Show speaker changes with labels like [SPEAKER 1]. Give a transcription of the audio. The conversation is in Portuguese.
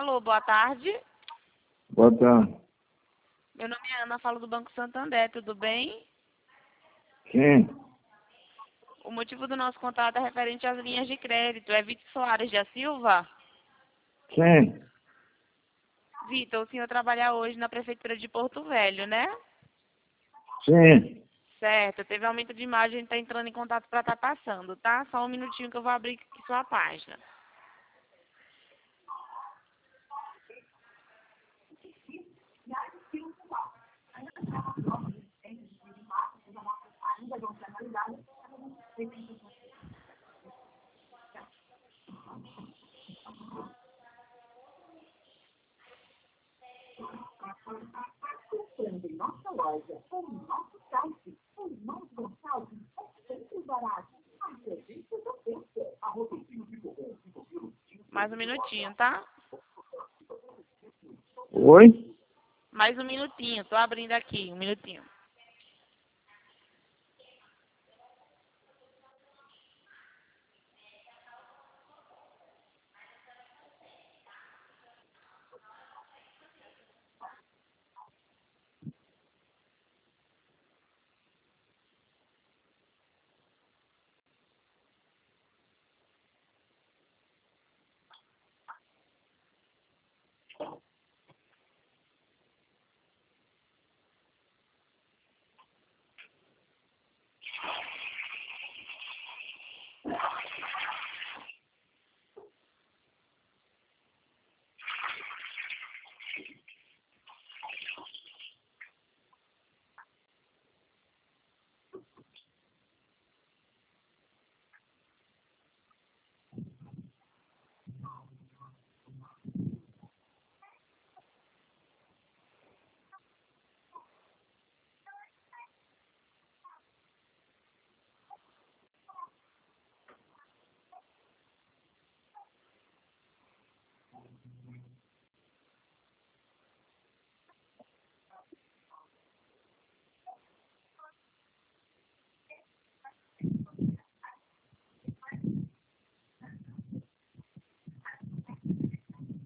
[SPEAKER 1] Alô, boa tarde.
[SPEAKER 2] Boa tarde.
[SPEAKER 1] Meu nome é Ana, falo do Banco Santander, tudo bem?
[SPEAKER 2] Sim,
[SPEAKER 1] O motivo do nosso contato é referente às linhas de crédito. É Vitor Soares da Silva?
[SPEAKER 2] sim,
[SPEAKER 1] Vitor, o senhor trabalha hoje na Prefeitura de Porto Velho, né?
[SPEAKER 2] sim.
[SPEAKER 1] Certo, teve aumento de imagem, está entrando em contato para estar passando, tá? Só um minutinho que eu vou abrir aqui sua página.
[SPEAKER 3] Comprando em nossa loja ou em nosso site, o Irmãos Gonçalves é sempre barato. Aproveite essa oferta. Arrotocinho de cocô, 5 quilos.
[SPEAKER 1] Mais um minutinho, tá?
[SPEAKER 2] Oi?
[SPEAKER 1] Mais um minutinho, tô abrindo aqui, um minutinho.